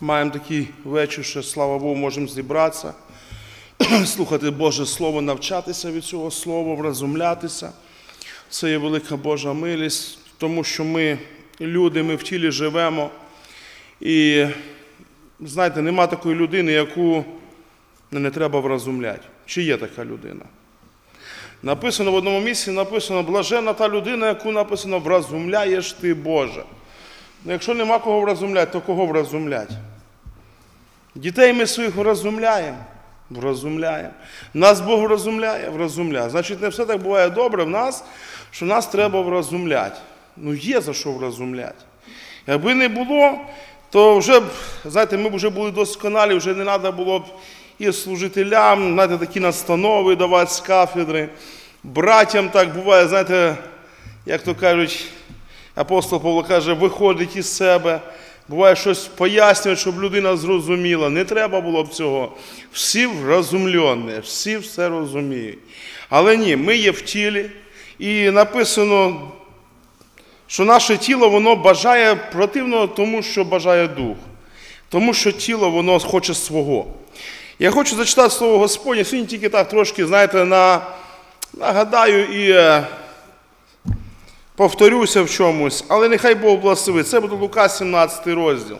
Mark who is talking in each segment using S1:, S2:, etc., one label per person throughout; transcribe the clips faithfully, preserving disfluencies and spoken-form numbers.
S1: Маємо такий вечір, що, слава Богу, можемо зібратися, слухати Боже Слово, навчатися від цього Слова, вразумлятися. Це є велика Божа милість, тому що ми люди, ми в тілі живемо. І, знаєте, нема такої людини, яку не треба вразумляти. Чи є така людина? Написано в одному місці, написано, блаженна та людина, яку написано, вразумляєш ти, Боже. Ну, якщо нема кого вразумляти, то кого вразумляти? Дітей ми своїх вразумляємо? Вразумляємо. Нас Бог вразумляє? Вразумляє. Значить, не все так буває добре в нас, що нас треба вразумляти. Ну, є за що вразумляти. Якби не було, то вже, знаєте, ми б вже були досконалі, вже не треба було б і служителям, знаєте, такі настанови давати з кафедри. Братям так буває, знаєте, як то кажуть, апостол Павло каже, виходить із себе. Буває щось пояснювати, щоб людина зрозуміла. Не треба було б цього. Всі вразумлені, всі все розуміють. Але ні, ми є в тілі, і написано, що наше тіло, воно бажає противного тому, що бажає дух. Тому що тіло, воно хоче свого. Я хочу зачитати слово Господнє, сьогодні тільки так трошки, знаєте, на, нагадаю і е, повторюся в чомусь, але нехай Бог благословить. Це буде Лука, сімнадцятий розділ.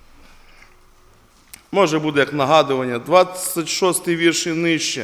S1: Може буде як нагадування, двадцять шостий вірш і нижче.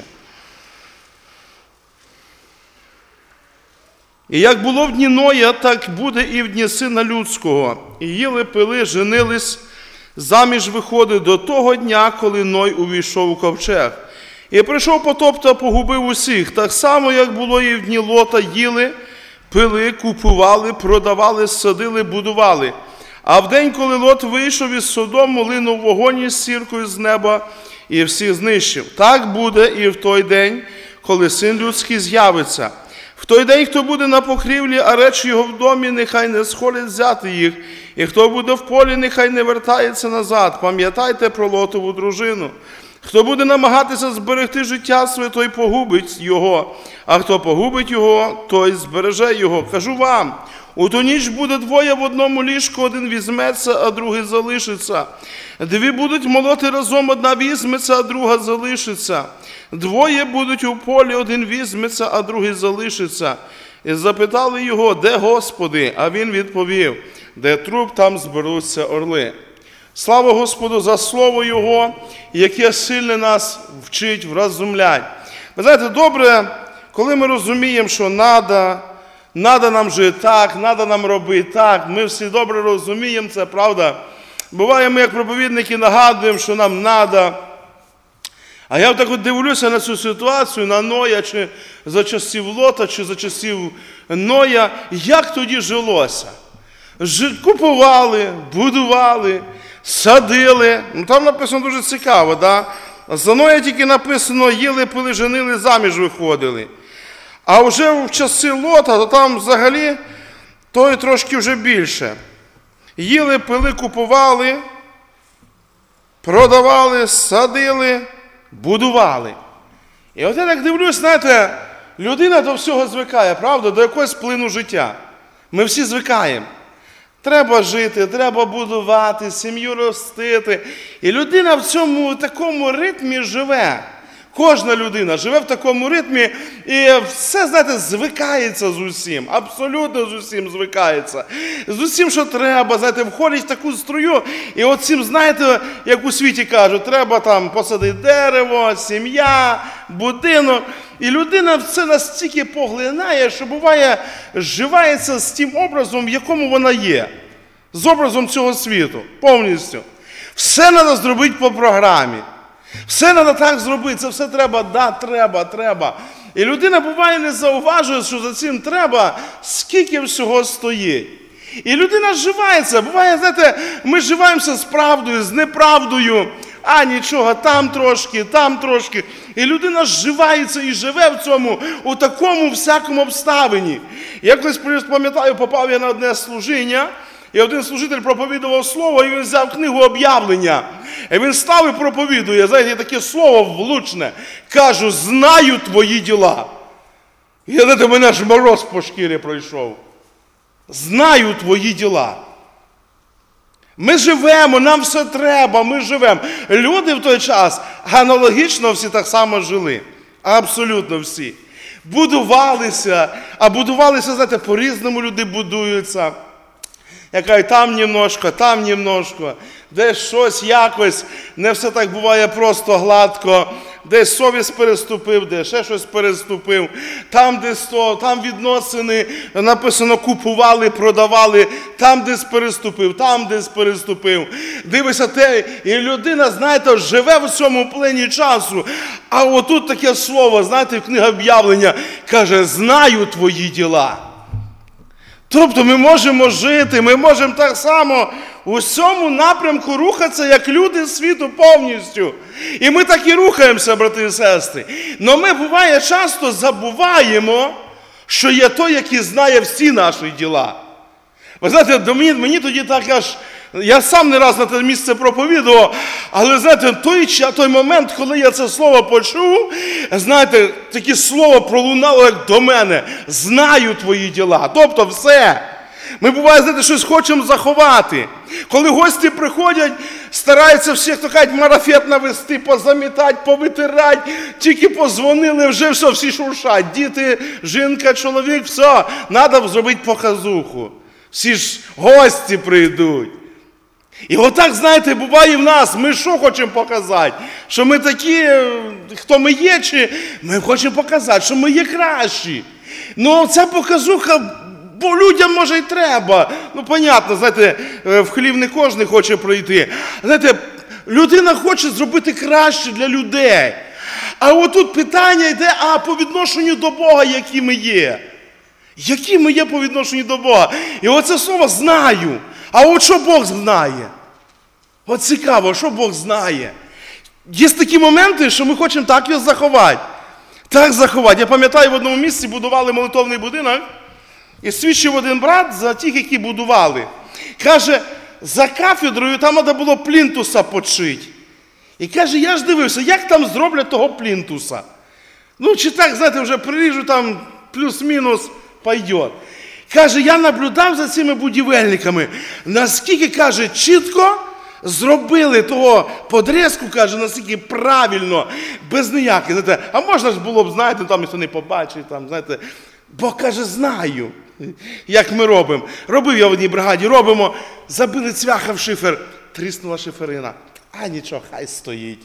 S1: І як було в дні Ноя, так буде і в дні Сина Людського. І їли, пили, женились, заміж виходить до того дня, коли Ной увійшов у ковчег. І прийшов потоп та погубив усіх. Так само, як було і в дні Лота, їли, пили, купували, продавали, садили, будували. А в день, коли Лот вийшов із Содому, линув вогонь із сіркою з неба і всіх знищив. Так буде і в той день, коли Син Людський з'явиться. В той день, хто буде на покрівлі, а речі його в домі, нехай не сходять взяти їх. І хто буде в полі, нехай не вертається назад. Пам'ятайте про Лотову дружину. Хто буде намагатися зберегти життя своє, той погубить його. А хто погубить його, той збереже його. Кажу вам, у ту ніч буде двоє в одному ліжку, один візьметься, а другий залишиться. Дві будуть молоти разом, одна візьметься, а друга залишиться. Двоє будуть у полі, один візьметься, а другий залишиться. І запитали його, де Господи? А він відповів, де труп, там зберуться орли. Слава Господу за Слово Його, яке сильно нас вчить, вразумлять. Ви знаєте, добре, коли ми розуміємо, що треба, треба нам жити так, треба нам робити так, ми всі добре розуміємо це, правда? Буває, ми як проповідники нагадуємо, що нам треба. А я так от дивлюся на цю ситуацію, на Ноя, чи за часів Лота, чи за часів Ноя, як тоді жилося. Купували, будували, садили. Ну, там написано дуже цікаво, да? За Ноя тільки написано, їли, пили, женили, заміж виходили. А вже в часи Лота, то там взагалі, то і трошки вже більше. Їли, пили, купували, продавали, садили, будували. І от я так дивлюсь, знаєте, людина до всього звикає, правда, до якогось плину життя. Ми всі звикаємо. Треба жити, треба будувати, сім'ю ростити. І людина в цьому такому ритмі живе. Кожна людина живе в такому ритмі і все, знаєте, звикається з усім. Абсолютно з усім звикається. З усім, що треба, знаєте, входить в таку струю. І от цим, знаєте, як у світі кажуть, треба там посадити дерево, сім'я, будинок. І людина це настільки поглинає, що буває, зживається з тим образом, в якому вона є. З образом цього світу, повністю. Все треба зробити по програмі. Все треба так зробити, це все треба, да, треба, треба. І людина, буває, не зауважує, що за цим треба, скільки всього стоїть. І людина зживається. Буває, знаєте, ми зживаємося з правдою, з неправдою. А нічого, там трошки, там трошки. І людина зживається і живе в цьому, у такому всякому обставині. Я колись, пам'ятаю, попав я на одне служіння, і один служитель проповідував слово, і він взяв книгу об'явлення. І він став і проповідує, знаєте, таке слово влучне. Кажу, знаю твої діла. І знаєте, мене аж мороз по шкірі пройшов. Знаю твої діла. Ми живемо, нам все треба, ми живемо. Люди в той час аналогічно всі так само жили. Абсолютно всі. Будувалися, а будувалися, знаєте, по-різному люди будуються. Яка і там немножко, там немножко, десь щось якось, не все так буває просто гладко, десь совість переступив, десь ще щось переступив, там десь то, там відносини, написано, купували, продавали, там десь переступив, там десь переступив. Дивися те, і людина, знаєте, живе в цьому плині часу, а отут таке слово, знаєте, книга об'явлення, каже, знаю твої діла. Тобто ми можемо жити, ми можемо так само у цьому напрямку рухатися, як люди світу повністю. І ми так і рухаємося, брати і сестри. Но ми, буває, часто забуваємо, що є той, який знає всі наші діла. Ви знаєте, мені, мені тоді так аж, я сам не раз на те місце проповідував, але, знаєте, той, той момент, коли я це слово почув, знаєте, таке слово пролунало як до мене. Знаю твої діла. Тобто все. Ми, буває, знаєте, щось хочемо заховати. Коли гості приходять, стараються всіх, хто кажуть, марафет навести, позамітати, повитирати, тільки позвонили, вже все, всі шуршать. Діти, жінка, чоловік, все, треба зробити показуху. Всі ж гості прийдуть. І отак, знаєте, буває в нас, ми що хочемо показати? Що ми такі, хто ми є, чи ми хочемо показати, що ми є кращі. Ну, ця показуха, бо людям, може, й треба. Ну, понятно, знаєте, в хлів не кожен хоче пройти. Знаєте, людина хоче зробити краще для людей. А отут питання йде, а по відношенню до Бога, які ми є. Які ми є по відношенню до Бога. І оце слово «знаю». А от що Бог знає? От цікаво, що Бог знає. Є такі моменти, що ми хочемо так його заховати. Так заховати. Я пам'ятаю, в одному місці будували молитовний будинок, і свідчив один брат за тих, які будували. Каже, за кафедрою там треба було плінтуса почити. І каже, я ж дивився, як там зроблять того плінтуса. Ну, чи так, знаєте, вже приріжу там плюс-мінус, пойдет. Каже, я наблюдав за цими будівельниками, наскільки, каже, чітко зробили того подрізку, каже, наскільки правильно, без ніяких, знаєте, а можна ж було б, знаєте, там ніхто не побачить, там, знаєте, бо, каже, знаю, як ми робимо. Робив я в одній бригаді, робимо, забили цвяха в шифер, тріснула шиферина, а нічого, хай стоїть,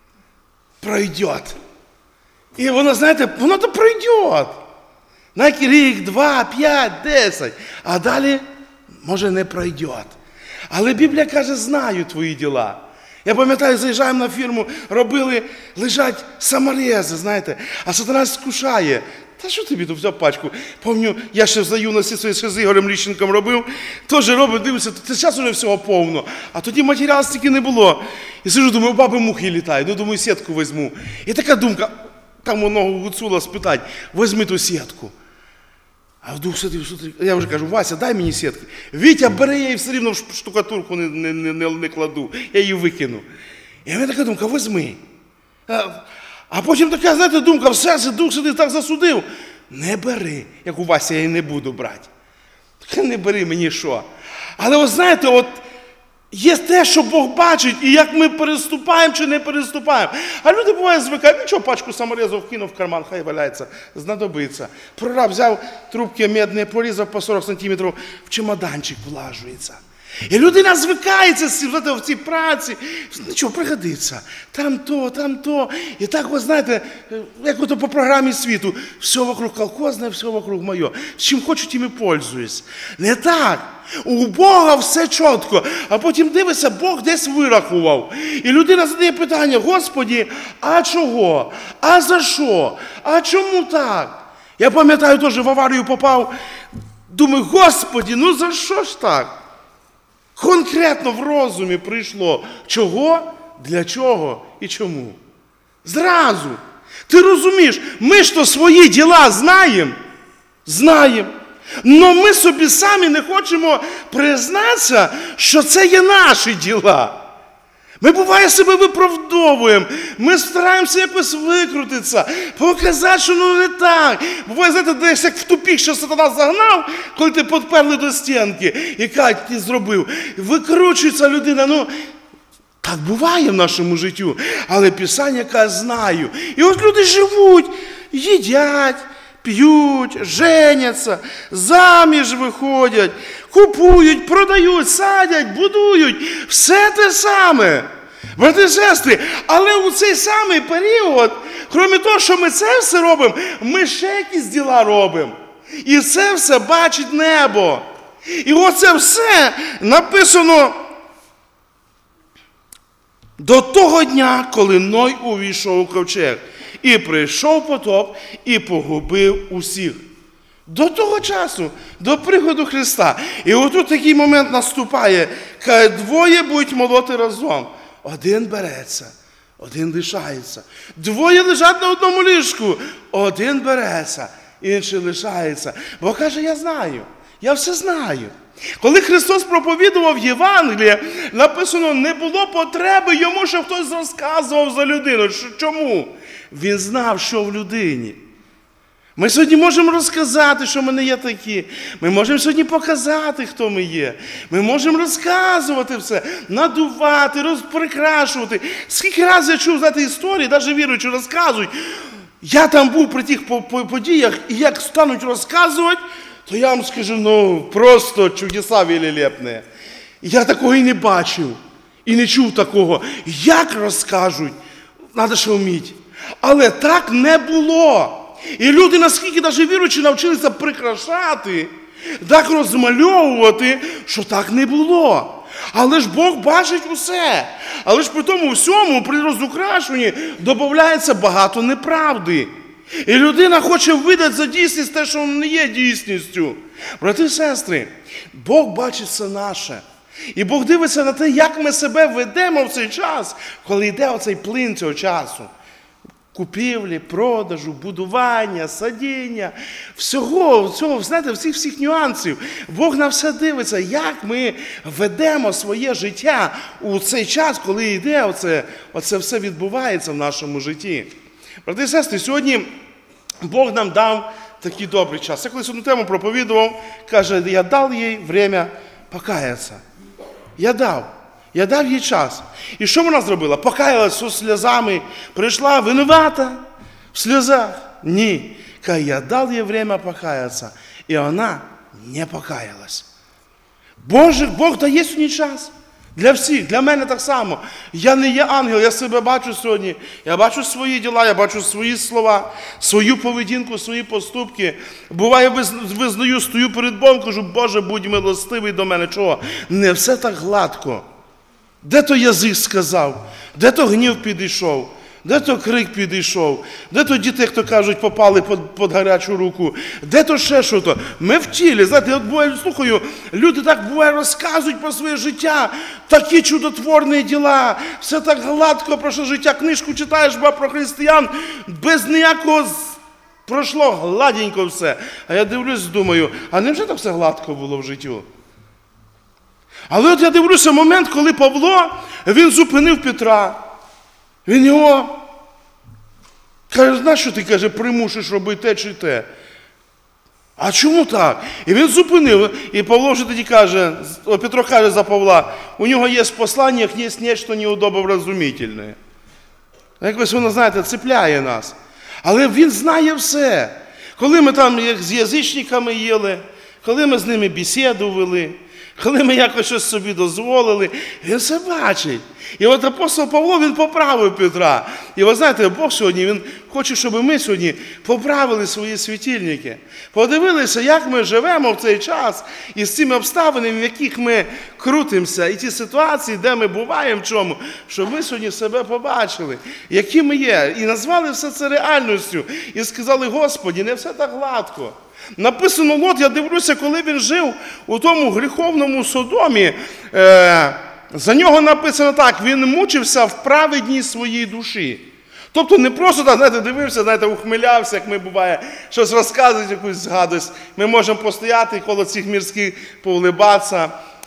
S1: пройде. І воно, знаєте, воно то пройде. На рік, два, п'ять, десять. А далі, може, не пройде. Але Біблія каже, знаю твої діла. Я пам'ятаю, заїжджаємо на фірму, робили, лежать саморези, знаєте. А сатана скушає. Та що тобі тут взяв пачку? Пам'ятаю, я ще за юності своєї ще з Ігорем Ліщенком робив. Теж робив, дивився, це зараз вже всього повно. А тоді матеріалу стільки не було. І сиджу, думаю, у баби мухи літають. Ну, думаю, сітку візьму. І така думка, там воно гуцула спитать, візьми ту сітку. А вдруг сидив, я вже кажу, Вася, дай мені сітки. Вітя, бери, я її все рівно в штукатурку не, не, не, не кладу. Я її викину. І в мене така думка, візьми. А, а потім така, знаєте, думка, в серці, дух сидить, так засудив. Не бери. Як у Вася, я її не буду брати. Так не бери мені що. Але от знаєте, от є те, що Бог бачить, і як ми переступаємо чи не переступаємо. А люди, буває, звикають, нічого, пачку саморезу вкинув в карман, хай валяється, знадобиться. Прораб взяв трубки медні, порізав по сорок сантиметрів, в чемоданчик влажується. І людина звикається в цій праці, нічого, пригодиться. Там то, там то. І так, ви знаєте, як ото по програмі світу, все вокруг колхозне, все вокруг моє. Чим хочу, тим і пользуюсь. Не так. У Бога все чітко. А потім дивишся, Бог десь вирахував. І людина задає питання, Господі, а чого? А за що? А чому так? Я пам'ятаю, теж в аварію попав. Думаю, Господі, ну за що ж так? Конкретно в розумі прийшло, чого, для чого і чому. Зразу. Ти розумієш, ми ж то свої діла знаємо. Знаємо. Но ми собі самі не хочемо признатися, що це є наші діла. Ми, буває, себе виправдовуємо, ми стараємося якось викрутитися, показати, що ну не так. Буває, знаєте, десь як в тупік, що сатана загнав, коли ти підперли до стінки, і кажуть, ти зробив. Викручується людина, ну, так буває в нашому життю, але Писання каже, знаю. І от люди живуть, їдять, п'ють, женяться, заміж виходять, купують, продають, садять, будують. Все те саме. Брати і сестри, але у цей самий період, крім того, що ми це все робимо, ми ще якісь діла робимо. І це все бачить небо. І оце все написано до того дня, коли Ной увійшов у ковчег. І прийшов потоп, і погубив усіх. До того часу, до приходу Христа. І отут такий момент наступає, каже, двоє будуть молоти разом. Один береться, один лишається. Двоє лежать на одному ліжку, один береться, інший лишається. Бо каже, я знаю, я все знаю. Коли Христос проповідував Євангеліє, написано, не було потреби йому, щоб хтось розказував за людину. Чому? Він знав, що в людині. Ми сьогодні можемо розказати, що ми не є такі. Ми можемо сьогодні показати, хто ми є. Ми можемо розказувати все, надувати, розприкрашувати. Скільки разів я чув, знаєте, історії, навіть віруючі розказують. Я там був при тих подіях, і як стануть розказувати, то я вам скажу, ну, просто чудеса великолепні. Я такого і не бачив, і не чув такого. Як розкажуть, треба ще вміти. Але так не було. І люди, наскільки навіть віруючі, навчилися прикрашати, так розмальовувати, що так не було. Але ж Бог бачить усе. Але ж при тому всьому, при розукрашенні, додається багато неправди. І людина хоче видати за дійсність те, що не є дійсністю. Брати і сестри, Бог бачить все наше. І Бог дивиться на те, як ми себе ведемо в цей час, коли йде оцей плин цього часу. Купівлі, продажу, будування, садіння, всього, всього, знаєте, всіх-всіх нюансів. Бог на все дивиться, як ми ведемо своє життя у цей час, коли йде оце, оце все відбувається в нашому житті. Брати і сестри, сьогодні Бог нам дав такий добрий час. Я колись одну тему проповідував, каже, я дав їй время покаятися. Я дав. Я дав їй час. І що вона зробила? Покаялась зі сльозами, прийшла винувата в сльозах. Ні. Каже, я дав їй время покаятися. І вона не покаялась. Боже, Бог дає сьогодні час. Для всіх, для мене так само. Я не є ангел, я себе бачу сьогодні. Я бачу свої діла, я бачу свої слова, свою поведінку, свої поступки. Буває, визнаю, стою перед Богом, кажу, Боже, будь милостивий до мене. Чого? Не все так гладко. Де то язик сказав? Де то гнів підійшов? Де то крик підійшов? Де то діти, як то кажуть, попали під, під гарячу руку? Де то ще що-то? Ми в тілі, знаєте, от буває, слухаю, люди так буває розказують про своє життя, такі чудотворні діла, все так гладко пройшло життя, книжку читаєш про християн, без ніякого пройшло гладенько все. А я дивлюсь, думаю, а невже так все гладко було в життю? Але от я дивлюся момент, коли Павло, він зупинив Петра. Він його каже, знаєш, що ти, каже, примушуєш робити те чи те? А чому так? І він зупинив, і Павло вже тоді каже, Петро каже за Павла, у нього є послання, є нечто неудобовразумительне. Якось воно, знаєте, цепляє нас. Але він знає все. Коли ми там з язичниками їли, коли ми з ними бесіду вели, коли ми якось щось собі дозволили, він все бачить. І от апостол Павло, він поправив Петра. І ви знаєте, Бог сьогодні, він хоче, щоб ми сьогодні поправили свої світильники. Подивилися, як ми живемо в цей час, і з цими обставинами, в яких ми крутимося, і ті ситуації, де ми буваємо в чому, щоб ми сьогодні себе побачили, які ми є. І назвали все це реальністю. І сказали, Господі, не все так гладко. Написано, Лот, я дивлюся, коли він жив у тому гріховному Содомі, е, за нього написано так, він мучився в праведній своїй душі. Тобто не просто так, знаєте, дивився, знаєте, ухмилявся, як ми буває, щось розказують, якусь гадость. Ми можемо постояти коло цих мірських, повлибатися,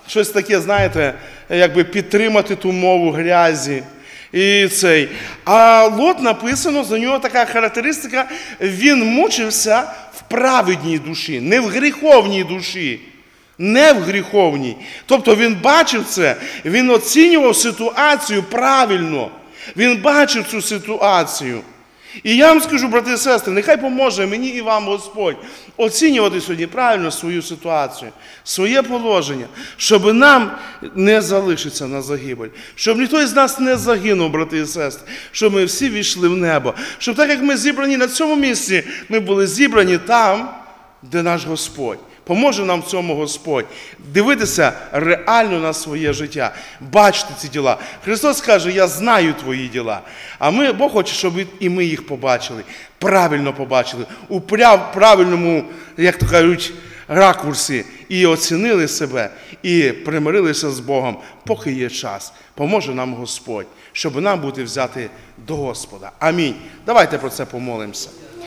S1: щось таке, знаєте, якби підтримати ту мову грязі. І цей. А Лот написано, за нього така характеристика, він мучився в праведній душі, не в гріховній душі. Не в гріховній. Тобто він бачив це, він оцінював ситуацію правильно. Він бачив цю ситуацію. І я вам скажу, брати і сестри, нехай поможе мені і вам Господь оцінювати сьогодні правильно свою ситуацію, своє положення, щоб нам не залишитися на загибель, щоб ніхто із нас не загинув, брати і сестри, щоб ми всі війшли в небо, щоб так, як ми зібрані на цьому місці, ми були зібрані там, де наш Господь. Поможе нам в цьому Господь дивитися реально на своє життя, бачити ці діла. Христос каже, я знаю твої діла. А ми, Бог хоче, щоб і ми їх побачили, правильно побачили, у правильному, як то кажуть, ракурсі. І оцінили себе, і примирилися з Богом, поки є час. Поможе нам Господь, щоб нам бути взяти до Господа. Амінь. Давайте про це помолимося.